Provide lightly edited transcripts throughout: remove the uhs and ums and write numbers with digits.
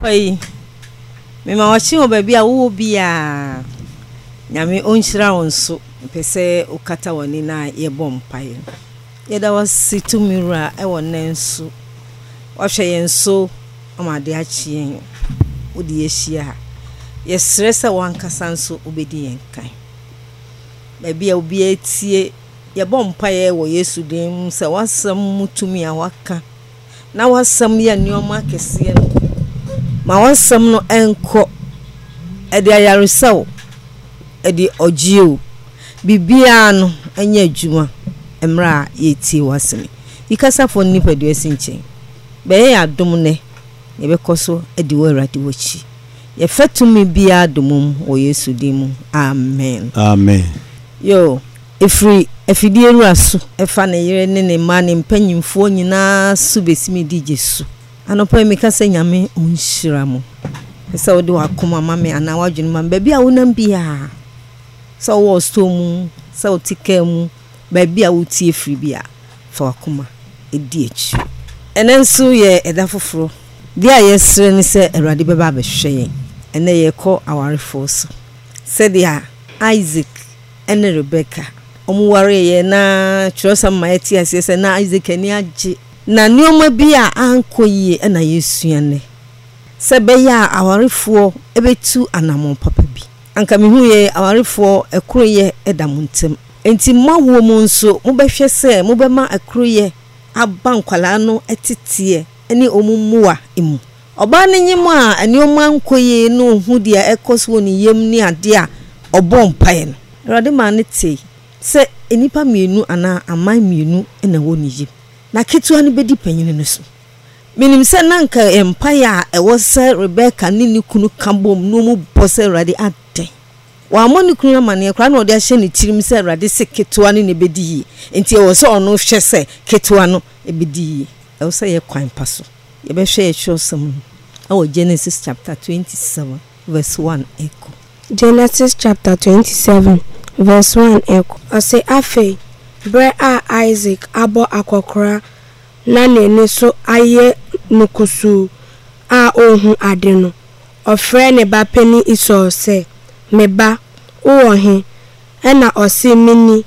Oi. Me ma wachi o baby a wo bia. Nyame onhyira wonso. Pese okata woni na ye bompaye. Ye da wasitu mirura e wonenso. Wahwe yenso amade achi yen. Odi yehia ha. Ye stressa wankasa nso obedi yenkan. Baby a obi etie ye bompaye wo Yesu dem se wasam mutumi a waka. Na wasam ye nioma kese no. Ma wasam no enko e de ayaresaw e de ogio bibia no anya adwuma emra ye tie wasem ikasa fo nipa de asinchen be ya adom ne ye bekoso e de wurade wochi ye fatumi bia domum o Yesu dim amen amen yo efri efidie ruaso efa ne yere ne ma ne mpanyimfo nyina su besimi di Jesu anopa mi kasa nyame onhyira mo esa odi wakoma mame ana wadwene mam baby a wonam bia so wo stomu so tikemu baby a wutie free bia fa wakoma edi echi enenso ye eda foforo dia yesre ni se Awurade beba behwe yen ene ye ko awarefo so se dia Isaac ene Rebecca omuware ye na chrosa maeti asese na Isaac ani age na nioma bia ankoyie na yesuane sebe ya awarefo ebetu anamon papa bi anka mehu ye awarefo ekroye edamuntem enti mawo mu nso mobehwe se mobema ekroye abankwala no etitie eni omumuwa emu oba ne nyimu a anioma ankoyie no hu dia ekoso ni yem ni ade a obompaye no Awurade ma ne te se enipa mienu ana aman mienu na woni yim na ketua no bedi panyine no so minim se nanka empire a ewo se Rebecca ni ni kunu kambom no mu bose Awurade ade wa amoni kunu amane kra na ode ahye ne tirim se Awurade se ketua no ne bedi yi enti ewo se ono hwe se ketua no ebedi yi ewo se ye kwan paso ye be hwe ye chosem awo Genesis chapter 27 verse 1 echo Genesis chapter 27 verse 1 echo ase afe bre a Isaac abo akokora na nene so aye nukusu a ohun ade no ofre ne ba pani iso se meba wo he na osi mini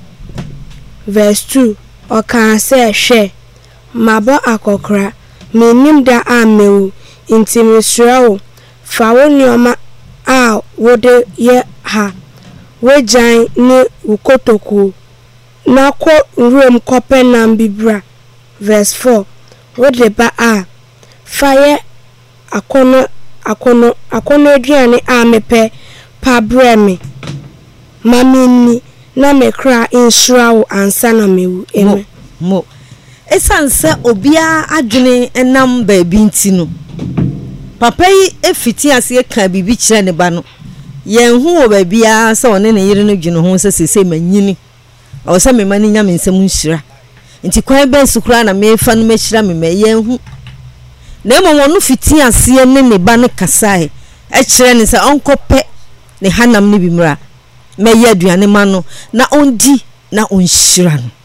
verse 2 okan se hwe mabo akokora menim da amewu intimisrawo fawo nioma a wode ye ha wejan ni ukotoku na ko room kope nam bibra verse 4 wode ba a fire akono aduane a mepe pa breme mamini na mekra insurawo ansa na mewu eme mo esanse obia adwene enam ba bi ntino papa yi efiti ase ka bibi kire ne ba no yen hu wo ba bia se one ne yire no dwene ho se manyini o se me mani nya me nsem nhyira nti kwan ben sukura na me fa no mehyira me yen hu na emo no fiti ase ne ba ne kasae e kire ne se onkope ne hanam ne bimra me ye aduane ma no na ondi na onhyira no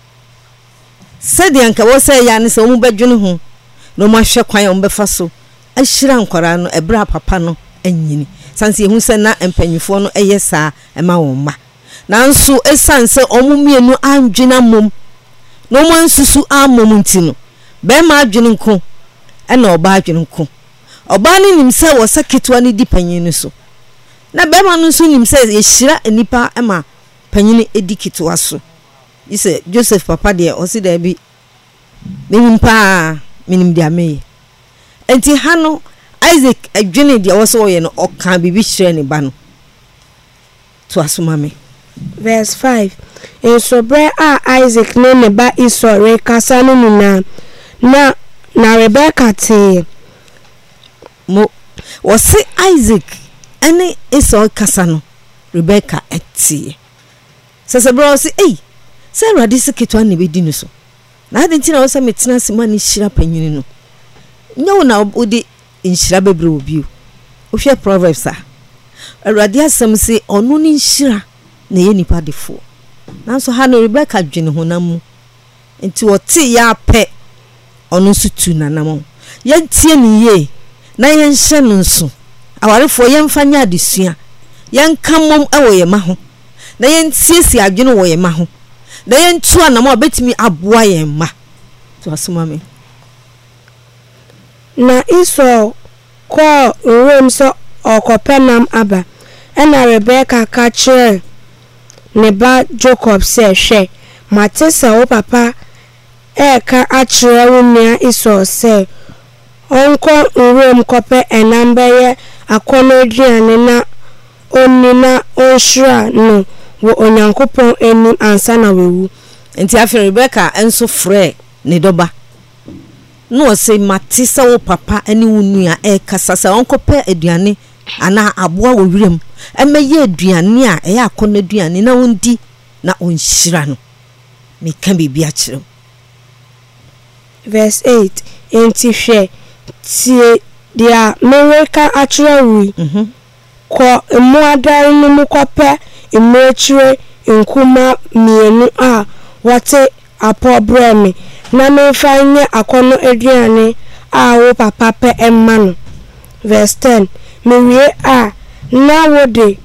se de anka wo se ya ne se omu badwene ho no mo ahwe kwan o mbefa so ahyira nkwara no ebra papa no anyini sanse ehu se na empanyifo no eyesa ema wo ma nanso esanse omumienu andwena mom no mo ansusu amom ntino be ma adwene nko na oba adwene nko oba ni nimse wo saketwa ni dipanyini so na be ma no so nimse yehira enipa ema panyini edikitwa so yise Joseph papa de o si da bi minim dia me enti hano Isaac adwene de wo so ye no oka bibi hire ne ba no to asoma me verse 5 enso bre a Isaac ne ba isore kasa no nuna na Rebecca te mo wo se Isaac ene isore kasa no Rebecca etie sese bro se se Awurade se ketwa ne bedi no so na ade ntina wo se metena sima ne hira panyini no nyawo na odi inhyira bebre obi o hwe Proverbs a Awurade asem se onu ni nhyira na ye nipa defo nanso ha no Rebecca dwene honam enti wote ya pe onu sutu nanam ye tie ni ye na yenhye no nso awarefo yemfa nya adesua yenka mom ewo ye ma ho na yentiesie adwene wo ye ma ho na yentu anam obetimi aboa ye ma to asoma me na Esau ko urom so okopenam aba ena Rebecca ka kire ne ba Jacob se hwe matesa wo papa ka akire wo nua Esau se onko urom kope enambeye akonoduane na onina onhra no wo onyankopon enim ansa na wewu enti afi Rebecca enso frɛ ne doba no se matisa wo papa ani wo nua kasasa onkope aduane ana aboa wo wirem emeye aduane a akonoduane na wondi na onhra no me kan bibi a kyerɛ verse 8 enti hwe tie dia America akyerɛ wi ko emuadare no mukope emuachire nkuma mienu a wote apobreme na mefa nye akono aduane a wo papa pe emma no verse 10 mewie a na wode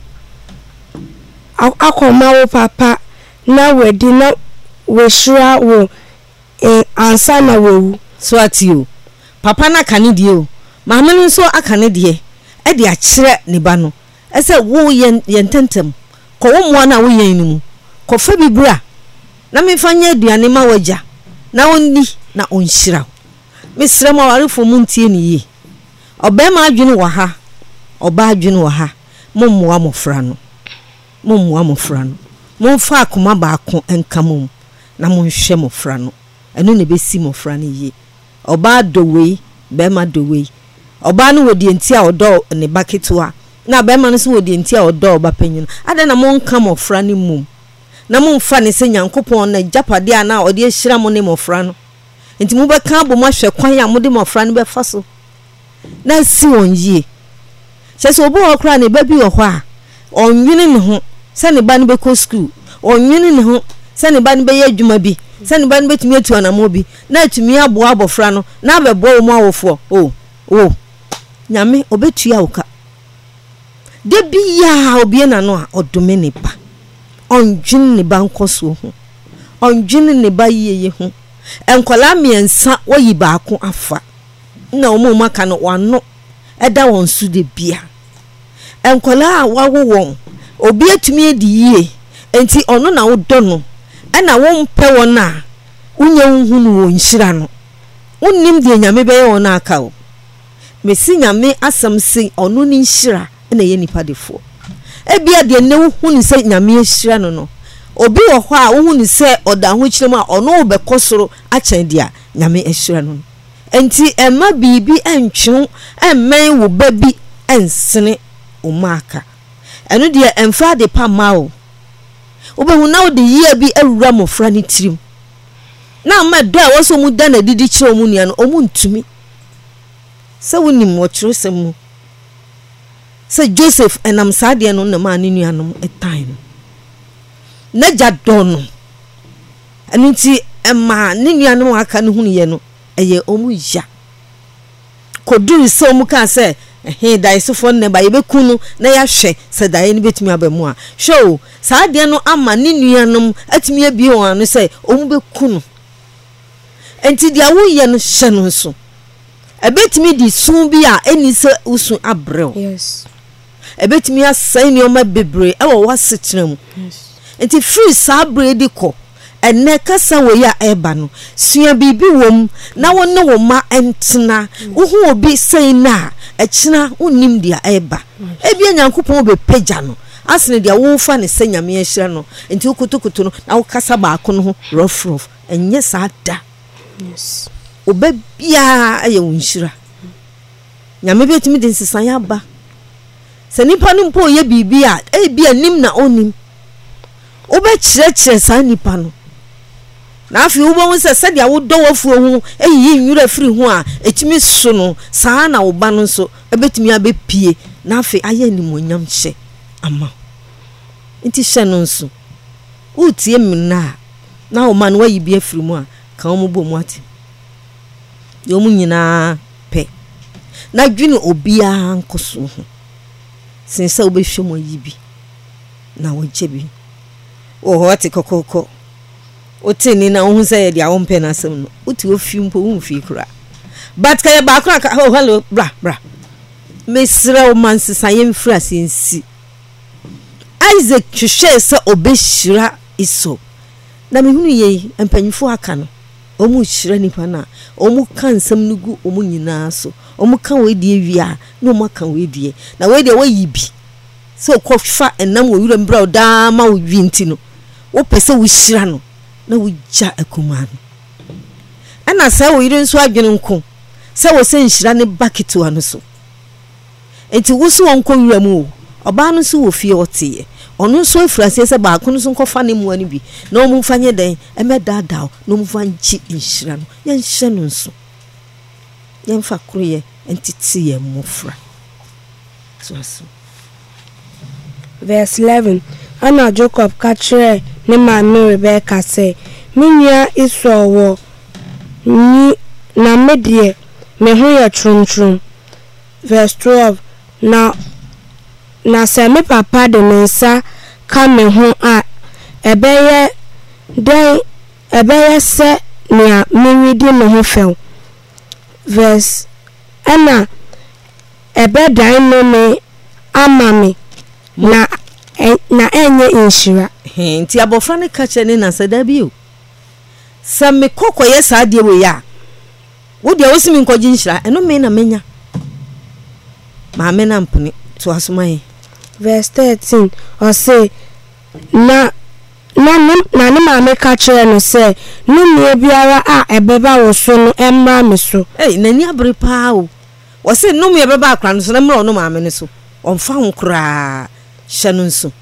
akoma wo papa na wedi na weshira wo ansa na wewu so atio papa na kane die o maame no so akane die e de akyere ne ba no ese wo yententem ko wo mo na wo yen ni mu ko fa bibura na me fanya aduane ma wagya na onni na onhyira mesrɛ ma warefo mu ntie ne yi obema adwene wo ha oba adwene wo ha mommoa mofra no momfa akoma baako enkamom na monhwɛ mofra no eno ne besi mofra no yi oba dowei bema dowei oba no wodi enti a odo ne baketwa na bema no so wodi enti a odo oba panyin ade na monka mofra no mum na momfa ne se nyankopon na japade a na ode ahyira mo ne mofra no enti mo beka aboma hwɛ kwan a mo de mofra no befa so na si won yie sese obo okra ne ba bi wo hɔ a onwene ne ho se ne ba no be ko school onwene ne ho se ne ba no be yɛ adwuma bi se ne ba no betumi atu anamo bi na atumi aboa abofra no na bɛbɔ mo awofo nyame obetua woka de bia obie na no a odome ne ba onwene ne ba nkoso ho onwene ne ba yeye ho enkola miensa woyi baako afa na omo maka no wano eda won su de bia enkola a wawo won obi atumi edi yie enti ono na wodo no na won pe won a unya nhunu won hyira no unnim de nyame be won aka o mesi nyame asam se ono ni hyira na ye nipa defo ebia de ne hunu se nyame hyira no obi wo hɔ a wohunu se oda ho kyerem a ono obekosoro akyɛn dia nyame hyira no enti emma bibi entwe emmen wo babi ensene umaka eno de emfa de pa mawo obehu na ode yie bi awura mofra ne tirim na ma do a woso mu da na didi kyerɛ mu nua no omu ntumi se wonim wo kyerɛ semu se Joseph enam saade no na ma ne nua no etan na jadon no eno ti emma ne nua no aka ne hunu ye no eye omu ya koduru se omu ka se dai sofo ne ba yebekunu na ya hwe se dai ne betumi abamu a show saade no ama ne nua no atumi abi won no se omu bekunu enti dia wo ye no hye no so ebetumi di sun bi a eni se usun abrew yes ebetumi asai ne oma bebre e wo wasetrem yes enti free sabre di ko enne kasa wo ya eba no sua bibi wom na wonne wo ma entena wo hu obi sei na ekina unnim dia eba ebia nyankopon be pagya no asene dia wo fa ne se nyame ahyira no enti wokotokoto no na wo kasa baako no rough enye saada yes obabia aye wonhyira nyame betimi de nsesan ya ba se nipa no mpo ye bibi a ebia nim na onim obekyerɛkyerɛ sa nipa no na afi wo bo se dia wo do wafuo hu eyi nwura firi hu a etimi so no saa na wo ba no so ebetimi abepie na afi aye nimonyam hye ama nti hye no nso utie mina na wo man wayi bia firi mu a ka wo bo mu ate yo mu nyina pe na dwene obia nkoso ho sense obehwe mo yibi na wogye bi o ate kokoko otini na ohun say dia won pe na asem no uti ofi mpo wonfi kura but kaya ba kura oh hello bra mesra o man sisa yem fra sensi Isaac hwehwe se obehira iso na mehunu ye empanyifo aka no omu hira nipa na omu kan nsem nugu omu nyina so omu kan we die wia na omu kan we die na we die wayibi so kofa enam wo yura mbra da ma wo winti no wo pese wo hira no na wo gya akuma no ana sa wo yire nso adwene nko sa wo se nhira ne bucket wa no so enti wo so wonko yura mu oba no so wo fie otie onu so afrase se ba kono so nkofa ne mu ani bi na o mu fanye den emedada no mu fanchi nhira no ye nhye no nso ye mfa kroye entiti ye mofra so verse 11 ana Jacob kachre ne ma Rebecca say minya isowo ni na medie me hu ye trum verse 12 na se me papa de mensa ka me hu a ebeye se nia menwidi me hu fel verse ana ebedan no me amame na enye inshira nti abofra ne kache ne na sada bi o same kokoye saade we ya wo de wosimi nkoji inshira eno me na menya ma me na mpene to asomai verse 13 or say na ne ma me kache no say numie biara a ebeba wo so no emra me so nani abere pa o wo say numie beba akra no so na mra no ma me ne so onfa ho kra shanunso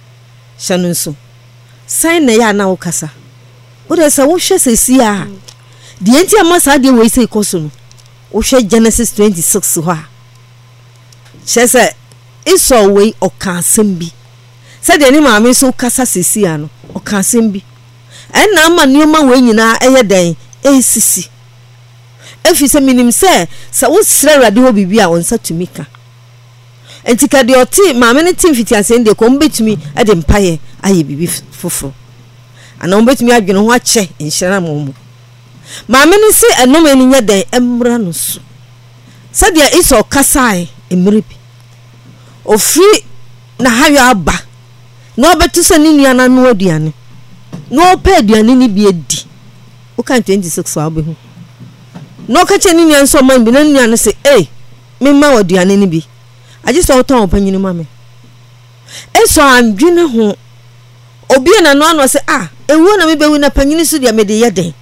sai na ya na ukasa o de sa wo hwe sesi a de enti amasa de we sei koso no wo hwe Genesis 26 ho a chese iso we okansem bi se de ni maame so kasa sesi a no okansem bi na ama nioma we nyina eye den esisi efi se minim se wo sre rade ho bibia onsa tumika entika de oti maame ne tim fitiase nde ko mbetumi ade mpaye aye bibi foforo ana mbetumi adwene ho ache nhira mo maame ne se enome ni nya den emra no so sadia iso kasai emrebi ofri na hayo aba no betu se ni nua na no aduane no pa aduane ni bi edi o kan 26 wa behu no ka che ni nua nso man bi na nua no se me ma aduane ni bi aje so ton opanyini mame eso andwene ho obi na no ano se ewu na me bewu na panyini so dia me de yeden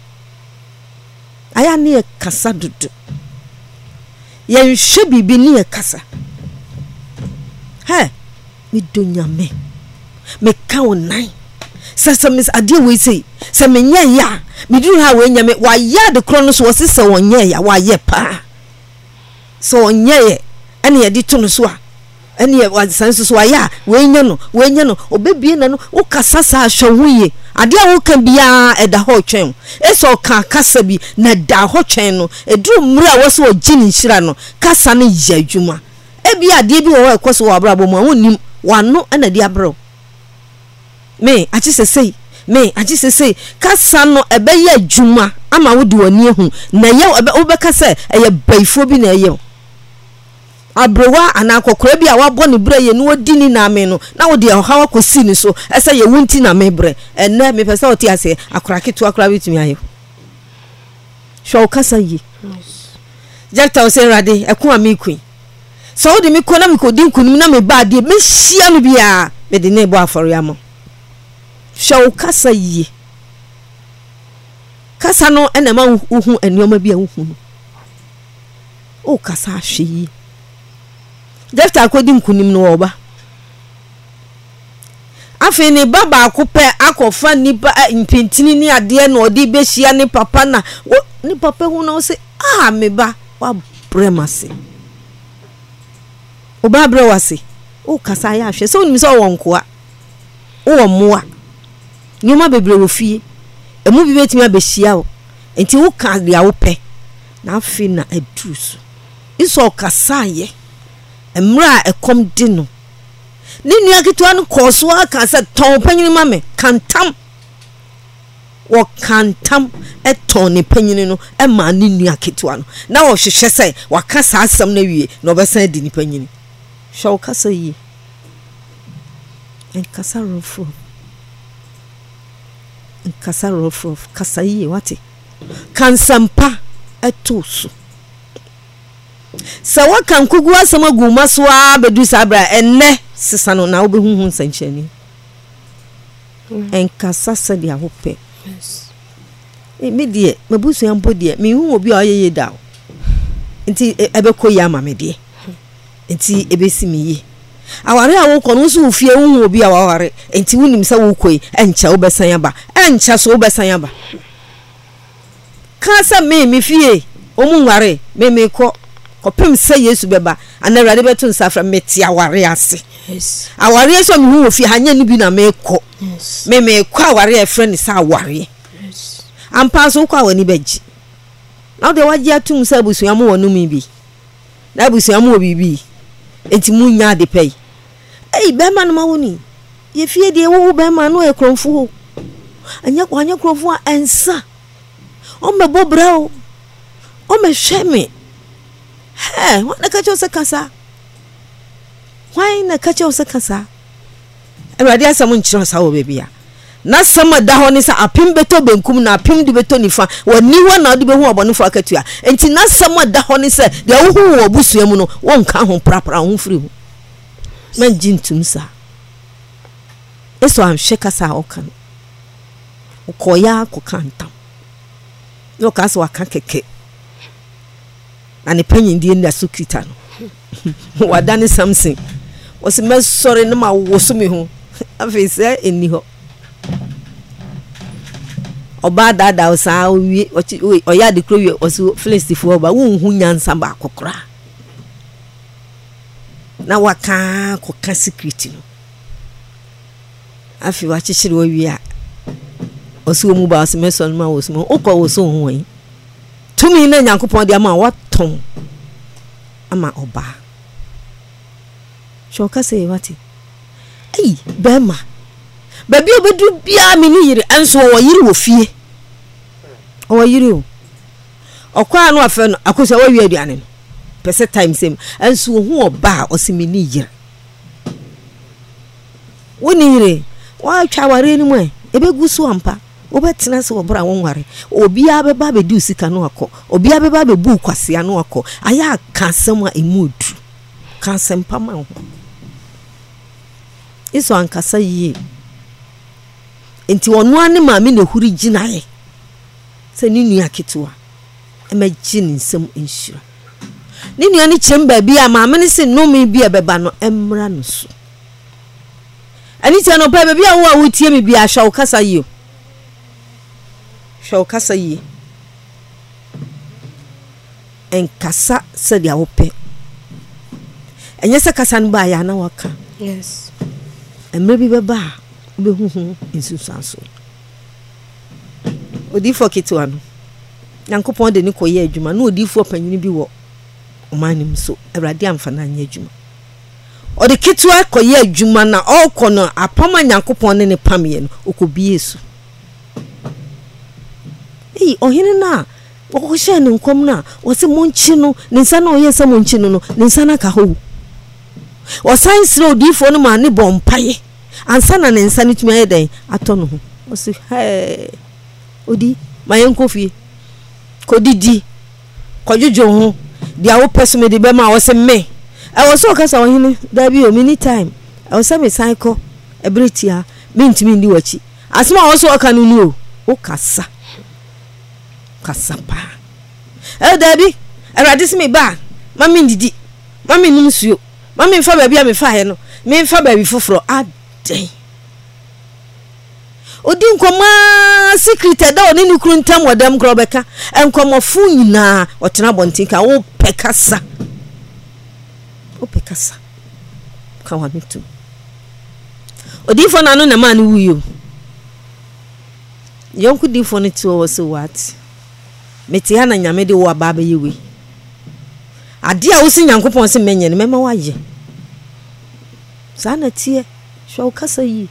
aya ne kasa dudu ye nhwe bibi ne kasa mi donya me ka wonai sasa mis ade we sei se me nya ya me duru ha we nya me wa ya de kro no so se se wonye ya wa ye pa so onye ye ene ye di to no so a ene ye wa sanso so ya we nya no obebie na no wo kasa sa hwehuye ade a wo kan bia eda ho twen eso ka kasa bi na da ho twen no eduru mura wo so ogini nhira no kasa ne ya adwuma ebi ade bi wo ekoso wo abrabo mu wonim wano ana di abro me achi sesei kasa no ebe ye adwuma ama wo di wani ehu na ye wo be kasa eye baifo bi na ye abrowa anakokora bi a wabɔ ne bre ye no wodi ni na me no na wo de hawa kosi ni so ese ye wunti na me bre enne me pesa oti ase akora ketu akora bitumi aye hwo kasa yi jekta o se rade eko ami kuin so wo de me ko na me ko din kunum na me ba de me hia no bia me de ne bo aforo ya mo hwo kasa yi kasa no ena ma hu enioma bia hu no o kasa ahwe yi Jefta akodi nkunim no oba afi ni baba akopɛ akɔfa nipa mpintini ni ade na odi behia ni papa na ni papa hu na o se me ba wa bremase oba brewase o kasa ya hwe so nim so wonkoa o moa nyoma bebre wo fie emu bi betimi abehia wo enti wo ka dia wo pɛ na afi na adusu iso kasaye emra ekom di no ni nua ketewa no koso aka se ton panyini ma me kantam wo kantam eton ni panyini no e ma ni nua ketewa no na wo hwehwe se waka sa asam na wie na obesan di ni panyini hwe kasa yi en kasa rofo kasa yi wate kansampa etoso sa wakan kugu asama guma so a bedu sabra enne sesa no na obehuhu nsanchani en kasa sa dia hope yes me die mabusu yampo die me hu obi oyeye dawo nti ebekọ ya ma me die nti ebesi me yi aware awo kọ no so ofie hu obi aware nti wunim sa wo koi encha obesan aba encha so obesan aba kasa me fie omunware me kọ kopem se Yesu beba anawrade beto nsafra meti aware ase yes aware so me hu ofie hanya ni bi na me kọ yes me kọ aware e friend sa aware yes ampa so kọ awani beji now de waji atum sa busuamu wonu mi bi na busuamu obibi enti munya de pay be man ma woni ye fie de wo be man no e kronfu anya kronfu ensa o me bobra o me hweme wana kacho se kasa why na kacho se kasa Ewrade asam nchiro sa wo bebia na sama da ho ni sa apim beto benkum na apim di beto nifa wani ho na odi behu obonfo akatua enti na sama da ho ni se de wo hu wo busuamu no won ka ho prapra ho firi ho man jintum sa eso am sheka sa okan ukoya ko kantam yo ka so aka keke na ne panyin die nda sukita no wadane something was me sorry na ma woso me ho afese eni ho oba dada osa owie oya de krowie oso filistifo oba wonhu nyansa ba kokora na waka ko ka secret no afi wa chichiri owie a oso mu ba oso me so ma woso mo okọ woso ho wan tumi na Nyankopon de ama waton ama oba shoka say wati bema baby obedu bia me ni yire enso wo yire wo fie o yire o okwa no afa no akosa wa wi aduane no pese time same enso hu oba osimi ni yire woni yire wa twa ware ni mu ebegu so ampa obetena se obra wonware obi abeba be du sika no akọ obi abeba be bu kwase ano akọ aya kansem a emudu kansem pama ho iso ankasa yie enti wonu ane ma me na huri ginaye se ni nua ketewa emagi ni nsem enhyira ni nua ni chemba bi a ma me ne se no me bi ebeba no emra no so ani tia no pa bi a wo a wotie me bi a hwa kasa yie show kasa yi en kasa se dia wope enye se kasa nba ya na waka yes emre bi beba be huhu insusanso odifo ketewa no Nyankopon de ni koye adwuma na odifo panyini bi wo omanim so Ewrade amfa na anya adwuma odi ketewa koye adwuma na okono apama Nyankopon ne pamye no okobie so ohine na okokoshe ne nkom na wose monchi no ne nsa na oyesa monchi no ne nsa na ka ho o science no difo no ma ne bompaye ansa na ne nsa ne tuma yeden ato no ho wose odi mayen kofie kodidi kojojo ho dia wo peso me de be ma wose me e wose okasa ohine da bi o mini time e wose me cycle ebritia mintimi ndi wachi asema wose okanu ni o kasa kasapa dabi Ewrade se me ba mami ndidi mami numsuo mami mfa ba bia me fa he no me mfa ba bi foforo aden odi nkoma secret da oni ni kru ntam wadam kro beka enkomofu nyina otena bontinka wo pekasa ka wa mitu odi fo na no na ma ni wuyo yonku di fo ni to wo so what meti hana nyame de wo aba ba yewe ade a wo si Nyankopɔn se menye ne mema waye sa na tie hwe kasa yi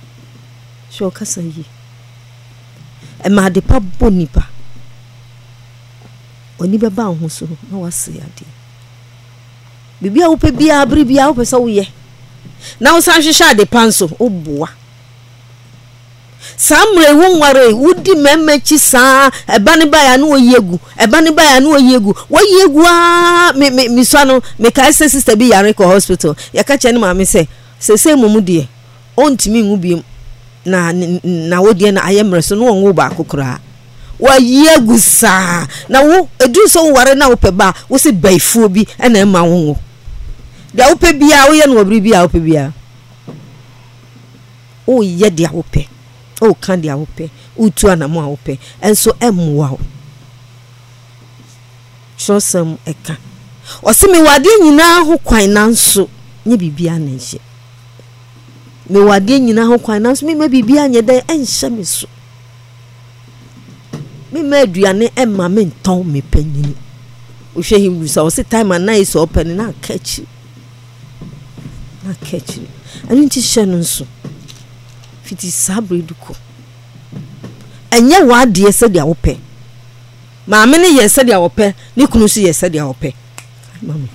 e ma de pa bonipa oni beba ho so na wase ade bibia wo pe bia abri bia wo pe so wo ye na wo san hwehwe ade pa nso oboa samre wonware wudi memmechi saa eba ne ba ya na oyegu a me so no me kai sister bi yare ko hospital ya ka che ne ma me se momu de ontimi ngu bi na wo de na ayemre so no wonwo ba akokora wa yegu saa na wo edu so ware na wo pe ba wo se baifuo bi na ma wonwo de wo pe bia wo ye no obri bia wo pe bia o ye de wo pe o kan de wo pe utu anamo wo pe enso emwa wo chosem eka o se me wade nyina ho kwan nanso nye bibia na nje me wade nyina ho kwan nanso me bibia nye de enhye me so me aduane emma me nton me panyini o hwe him so o se time and night so open na catch ani nti hye no nso fiti sabre duko enye wade ese de awope ma me ne yese de awope ne kunu so yese de awope mami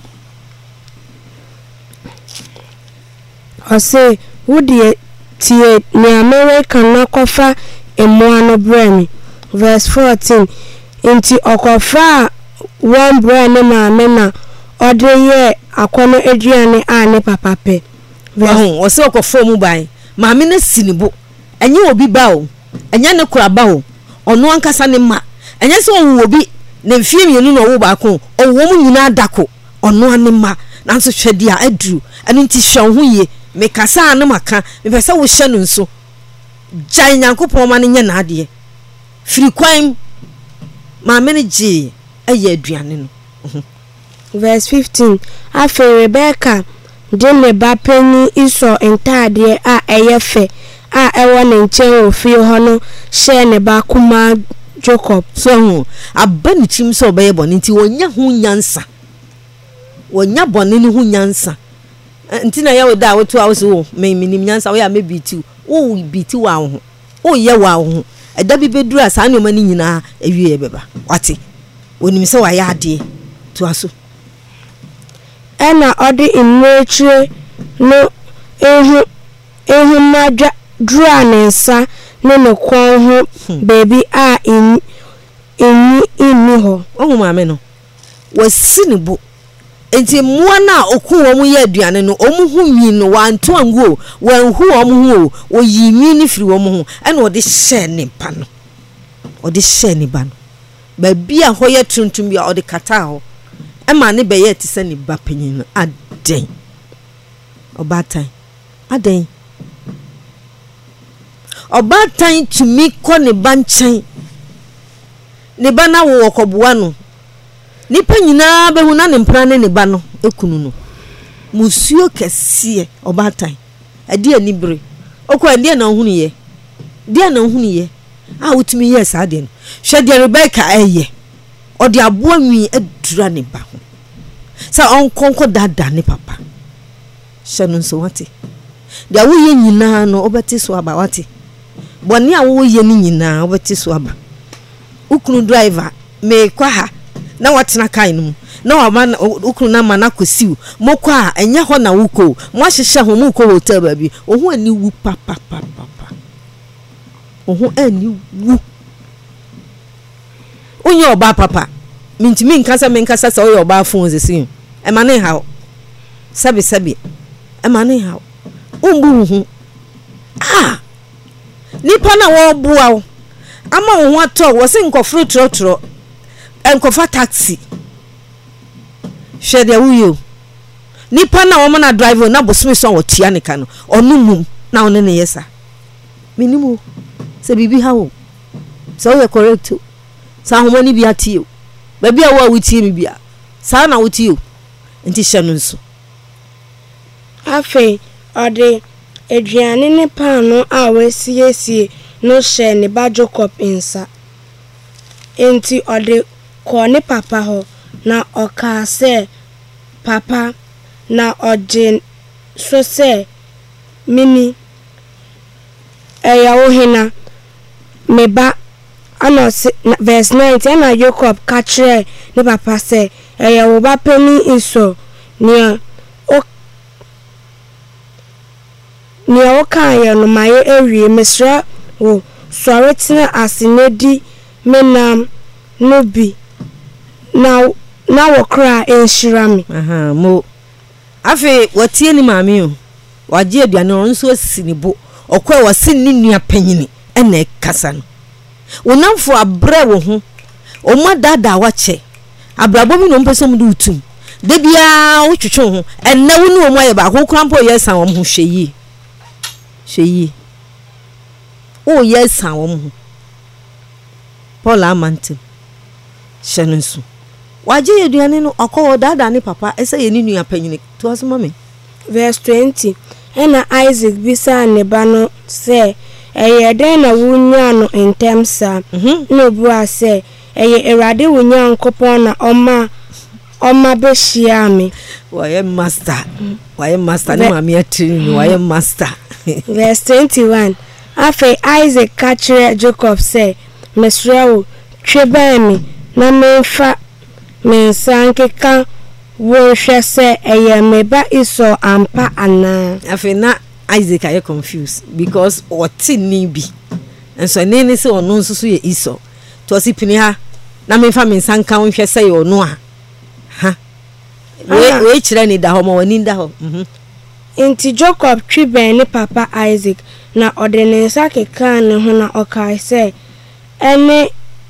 ose wudi tie ni America na kofa emoano bremi verse 14 inti okofa one brand na na ode ye akono aduane a ne papa pe o se okofa mu ban ma me na sinibo enye obi ba o enye ne kura ba o ono ankasa ne ma enye se owo obi ne mfie mienu no wo ba ko owo mu nyina dako ono ane ma nanso hwede a aduru anu nti hwe ho ye me kasa na maka me pesa wo hye no nso gyan Nyankopɔn ma ne nya na ade firi kwan ma me ne je aye aduane no verse 15 afa Rebecca de ne ba pani iso entade a eyefe a ewo ne nchen ofie ho no hye ne ba kuma Jacob so abani chim so be boni nti wonya hu nyansa wonya boni ni hu nyansa nti na ya woda wotu awso me minim nyansa wo ya me biti wo biti wa ho wo ye wa ho eda bi beduru asa na mani nyina awie beba wate wonim se wa ya ade to aso ena odi imretre no ehu madwa dra nensa ne ne kwon ho baby a inni ho ohu ma me no wasini bo enti muo na oku wo mu ye aduane no omu hu nwi no wanto anguo wanhu wo mu hu o yi nwi ni firi wo mu hu ena odi hye ne pa no odi hye ne ba no ba bia ho ye tuntum bia odi kata ho ema ne be ye tise ne ba panyin no aden obatan aden obatan tumi ko ne ba nchen ne ba na wo koboa no nipa nyina be hu na ne mpra ne ba no ekunu no musuo kese obatan ade anibere okọ ade na ohunu ye de na ohunu ye a wutumi ye sa de no hwe de Rebecca eye ode abo nwi adura ne ba ho sa onkonko dada ne papa hwe no so wate de awo ye nyina no obeti so aba wate boni awo ye ni nyina obeti so aba ukunu driver me kwa ha na watena kai no na wa man ukunu na mana kosiu mokwa enye ho na wuko mo ahyehye ho mu ko hotel ba bi ohu ani wu papa ohu ani wu onye oba papa mintimi nkasa se oye oba fon zesin e mane ha sabi e mane ha umbu hu nipa na wo bua ama wo ato wo se nkofru trotro enkofa taxi hwe de wuyo nipa na wo na driver na bosumi so wotia ne ka no onumum na one ne yesa minimu se bibi ha wo so we correct sa homani bi atie ba bia wo awutie mi bia sa na wutie nti hye no nso afi ode aduane ne paano a wasiesie no hye ne ba Jacob insa enti ode ko ne papa ho na oka se papa na oje so se mini eya ohina meba ana verse 9 na Jacob kachre ne papa se eya wo ba pani iso ni o kan ye no maye ewie mesra wo soretina asinedi menam no bi na wo kra enshirami mo afi watie ni maami o waje aduane no nso asinibo okwa wase ni nua panyini ene kasa no wonamfo abre wo ho o madada wache abrabo mi no mpese mu dutum de bia wo twetwe ho enne wo ni o mu aye ba ko krampo yesan wo ho hweyi o yesan wo ho Paul Amantin shenunsu waje aduane no okwo dada ni papa ese ye ni nua panyini to asoma me verse 20 ena Isaac bisa ne ba no se eye den na wunya no entemsa no bua se eye erade wunya nkopon na oma be hia me waye master ni mama atiri waye master verse 21 afi Isaac kachre Jacob se mesrawo twebami na menfa mensankeka wo hwese eye meba iso ampa ana afi na Isaac are confused because oti ni bi enso ni se onu nsusu ye iso to sipini ha na menfa mensanka wo hwese ye onu a ha we kire ni da ho ma wani da ho Inti Jacob tweben ni papa Isaac na odenensa keka ne ho na okai se ene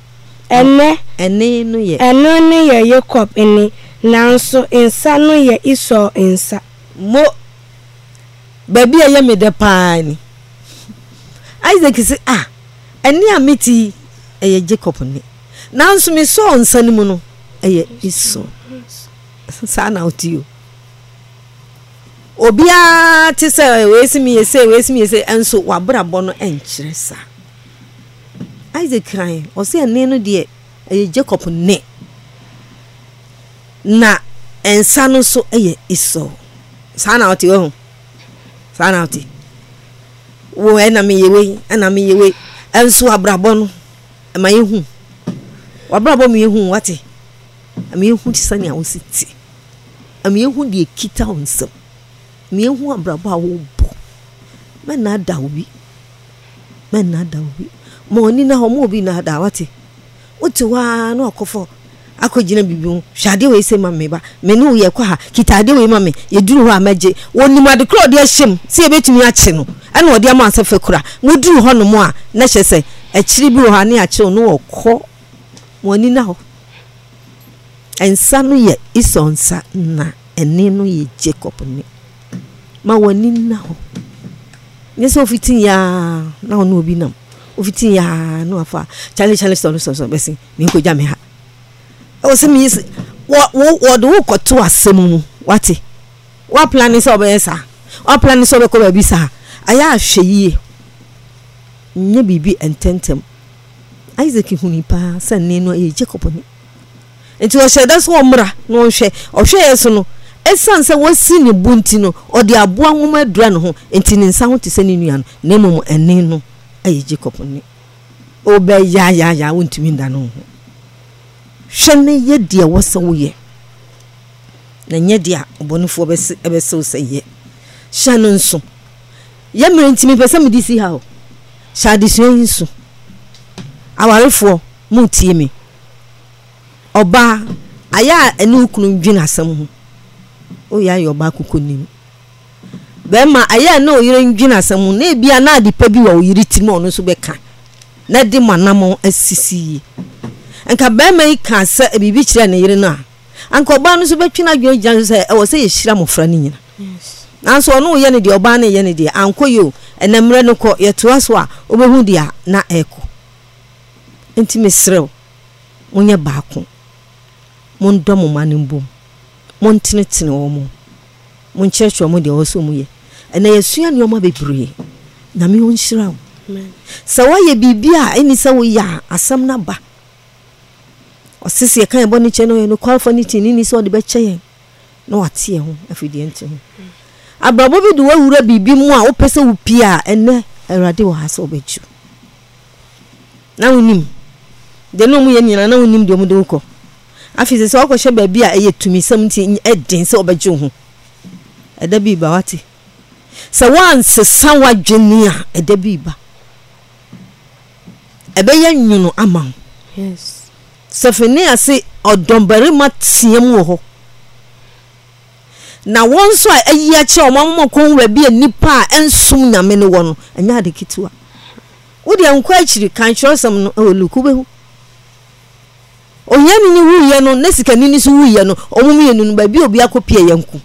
no ye Jacob ene nanso ensa no ye iso ensa mo baby aye me de pani Isaac say ene amiti eye Jacob ni nanso me so ensa ni mu no eye iso sa na otio obia ti se wesimi yese enso wabrabo no enkyere sa Isaac cry o se ene no de eye Jacob ne na ensa no so eye iso sa na oti ho sa na oti wo ena me yewe enso wabrabo no ma yehu wabrabo me yehu wate me yehu ti sani awositi me yehu de kita onsam me yehu abrabo awobo me na dawi mo ni na ho mo bi na da wate oti wa no akofo akogina bibi hwade we se mamme ba me ni ye kwa ha kitade we mamme ye duru ho amaje woni made kro de ahyem se ye betumi ache no ene ode am asafe kura mo duru ho no mo a na hyese akiri bi ho ane ache no okọ woni na ho ensa no ye isonsa na ene no ye Jacob ni ma woni na ho nyese ofitin ya na ono obi nam ofitin ya no afa chale so besi mi ko jame ha o se mi wo do ko to asem wate wa plan so be sa wa plan so be ko ba bi sa aya ahweyie nye bibi ententem Isaac huni pa sanne no e Jacob ni enti o sheda so omra no hwe yeso no esanse wasi ni bunti no odi aboa nwoma adura no ho enti ni nsa ho te sani nua no na mom ene no e Jacob ni obe ya wontumi nda no ho hwene ye de wose wo ye na nye de a obonifo ebe se ye hwene nso ye merentimi pese me disi ha o shade nso awarefo mu tie me oba aya ene ukunu dwina asem ho o ya yoba kukonim be ma aya na oyire dwina asem ho na bia na adipa bi wa oyire ti no no so be ka na de manam asisi enka be ma ika se bibi kire na yire no anka oba no so betwina dwon gyan se e wo se ye hira mofra ni nyina yes nanso no ye ne de oba na ye ne de ankoyo enamre no ko ye to aso a obehu dia na eko enti mesrew onye baako mon domo manimbo mon tinetine wo mo mon checho mo de oso mu ye ena yesua ne oma bebree na me onhyira wo amen sawa ye bibia eni sawo ya asam na ba osisi e kan bo ni che no ye no kwalfa ni tini ni so de be che ye na watie ho afidie nti ho abrabo bi de wawura bibi mu a wopese wo pia ene Awurade wo ha so obeju na wonim de no mu ye nyina na wonim de mu de ukọ afise se okọ hye ba bi a eye tumi sam nti edin se obeju ho eda bi ba wate se once sanwa dwene a eda bi ba ebe ye nwunu ama Yes. sefene ase odombere matiem wo ho na wonso a ayi a che o mammo konwura bi anipa a ensum nyame ne wo no anya de kitua wo de nkwa akiri kan kyerosam no oluku behu onyani ni wuye no na sikani ni so wuye no omum ye nu ba bi obi akopie yanku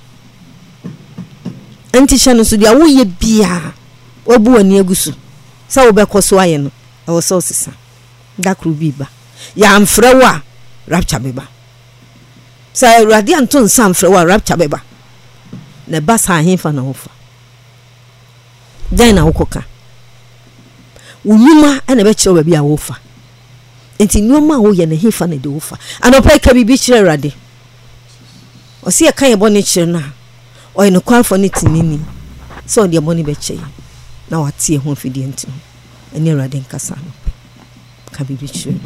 enti hye no so dia wuye bia wabu ani agusu sa wo be koso aye no e wo so sisa dakru bi ba ya mfrewa rapture beba sa Awurade anto nsa mfrewa rapture beba na ba sa ahemfa na hofa dan na wokoka unyuma ana be kire ba bi a wofa enti nyoma wo ye na hefa na de wofa anopa ka bibi kire Awurade o se kan ye bone kire na o ye no kwafo ne tinini so de bone be kire na watie ho afidie enti eni Awurade nkasa no ka bibi kire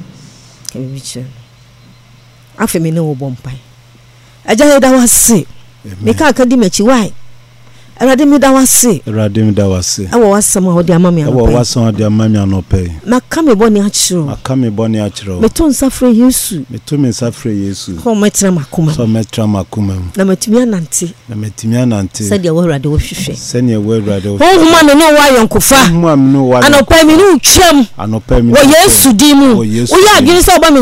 afemi ne wo bompai aja he da wase me ka di mechi why Awurade me da wase awo wasama ho di amami anope maka me boni achiro me to nsafre Yesu ko metra makuma na metumi anante sadia wo Awurade wo hwehwe ho huma me no wa yonkofa anope me no twam wo Yesu di mu wo ya adwene se oba me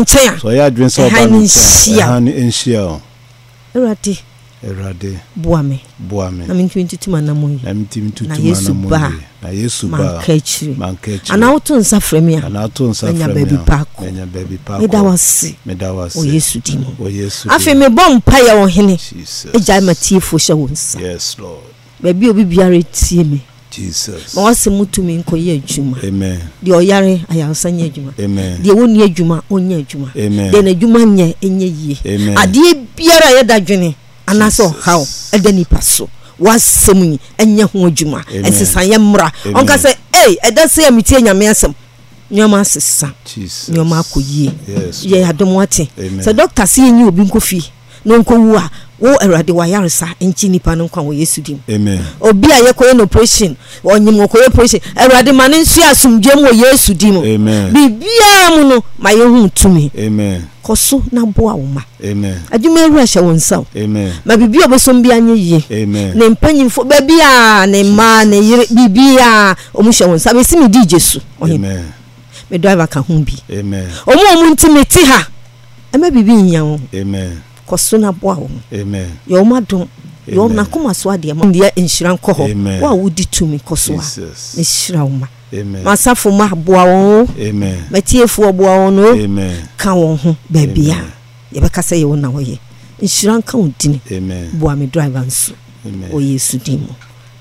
nchen han enhia Awurade boame na mintuma na moyi na Yesu ba ana auto nsa frame a anya baby pako me da wase o Yesu dimo afi me bom pa ya wo hene eja matiefo hye wo nsa yes Lord baby obi biare tie me Jesus ma wase mutumi nkoye adwuma amen de oyare ayasanya adwuma amen de woni adwuma onya adwuma de na adwuma nye enye yie ade biara ye da dwene anaso how edani paso wasemunyi enya ho adwuma ensesan ye mra onka se eda se amitie nyame asem nyoma asesa nyoma akoyie ye adom wate se doctor se enyi obi nkofi no nkowu a wo Awurade wa yaresa enchi nipa no kwa wo Yesu dim amen obi a ye koye no operation onyim koye operation Awurade ma ne nsu asumdwem wo Yesu dim bibia mu no ma ye hu tumi amen koso na boa wo ma amen adwuma ewura hye wo nsaw amen ma bibia obosom bia anye yie amen ne mpanyimfo babia ne ma ne yire bibia omu hye wo nsaw besi mi di Jesu amen me driver ka hu bi amen omu intimate ha ema bibi nya wo amen koso na boa wo amen yo madon yo na koma so ade ma ndia enhira nko ho wa wudi tumi koso a ne hira wo ma amen masafo ma boa wo amen matiefu boa wo no amen ka wo ho babia ye be kasa ye wo na wo ye enhira nka wo dini amen boa me driver nso amen o Yesu dimo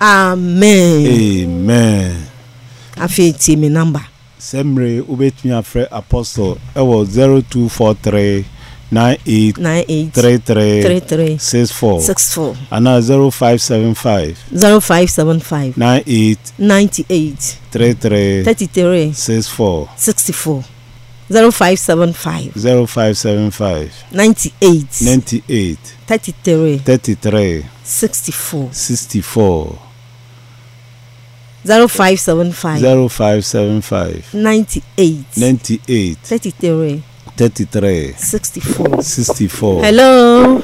amen afi ti me number semre ubetumi afre apostle ewo 0243 98 33 64 and 0575 98 33 64 0575 98 33 64 0575 98 33 64 Hello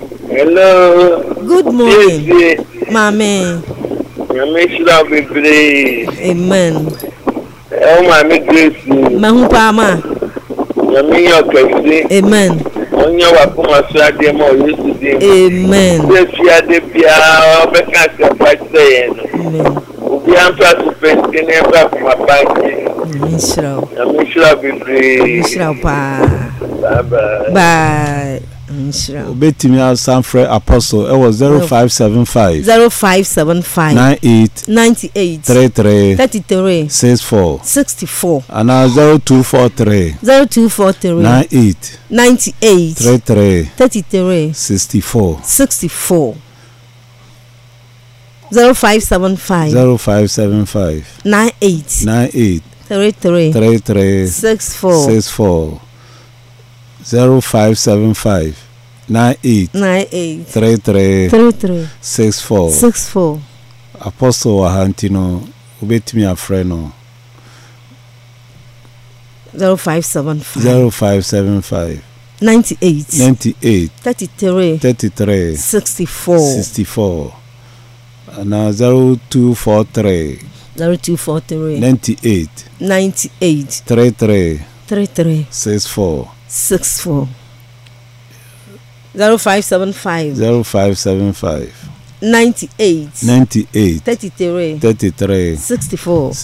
good morning yes, mama Yamishla Bible amen Mama Grace mahupama Yamiya Kesi amen Onya wa kuma so de mo Yesu de amen Yesu de bia obeka se paise no amen obi ampa to pente ne ba kuma banki Yamishla Bible Yamishla pa bye bye Obetimi Sanfre Apostle. It was 0575 98 33 64 and now 0243 98 33 64 0575 98 33 64 0575 98 33 64 Apostle Wahantino Obetimi Afreno 0575 98 33 64 and now 0243 98 33 64 0575 98 33 64